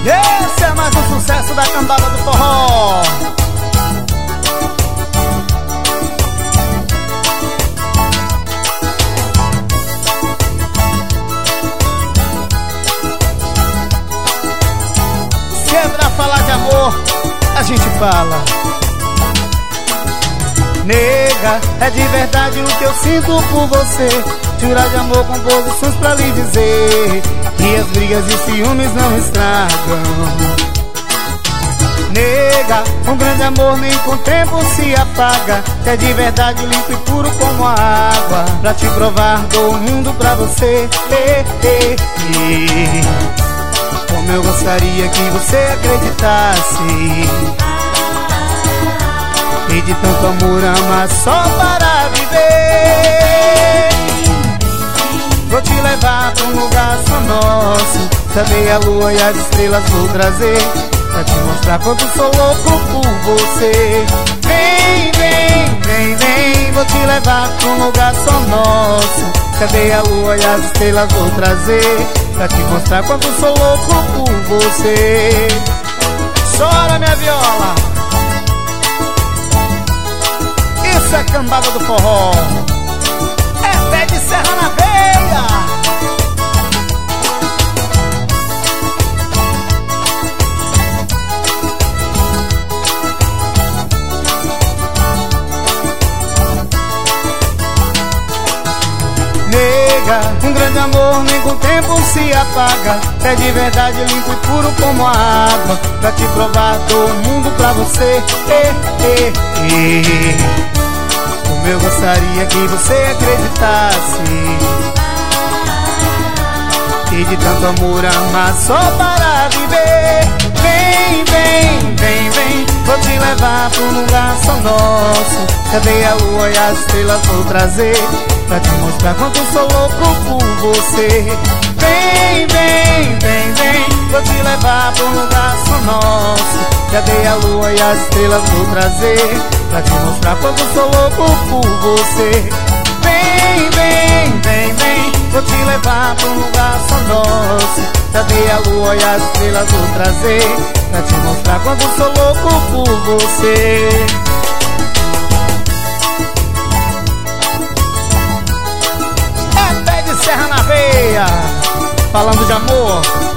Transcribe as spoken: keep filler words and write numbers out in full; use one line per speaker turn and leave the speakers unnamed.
Esse é mais um sucesso da cambada do forró. Se é pra falar de amor, a gente fala. Nega, é de verdade o que eu sinto por você. Jurar de amor, composições pra lhe dizer que as brigas e ciúmes não estragam. Nega, um grande amor nem com o tempo se apaga. É de verdade limpo e puro como a água. Pra te provar, dou o mundo pra você. eh, eh, eh. Como eu gostaria que você acreditasse e de tanto amor amar só para viver. Vou te levar pra um lugar só nosso. Também a lua e as estrelas vou trazer pra te mostrar quanto sou louco por você. Vem, vem, vem, vem. Vou te levar pra um lugar só nosso. Cadê a lua e as estrelas vou trazer pra te mostrar quanto sou louco por você. Chora minha viola. Isso é cambada do forró. É pé de serra na veia. Nega, um grande amor nem com o tempo se apaga. É de verdade limpo e puro como a água. Pra te provar, dou o mundo pra você. eh, eh, eh. Como eu gostaria que você acreditasse e de tanto amor amar só para viver. Vem, vem, vem, vem. Vou te levar pra um lugar só nosso. Cadê a lua e as estrelas vou trazer pra te mostrar quanto sou louco por você. Vem, vem, vem, vem. Vou te levar pra um lugar só nosso. Cadê a lua e as estrelas vou trazer pra te mostrar quanto sou louco por você. Vem, vem, vem, vem. Vou te levar pra um lugar só nosso. Cadê a lua e as estrelas vou trazer pra te mostrar quanto sou louco por você. É pé de serra na veia. Falando de amor,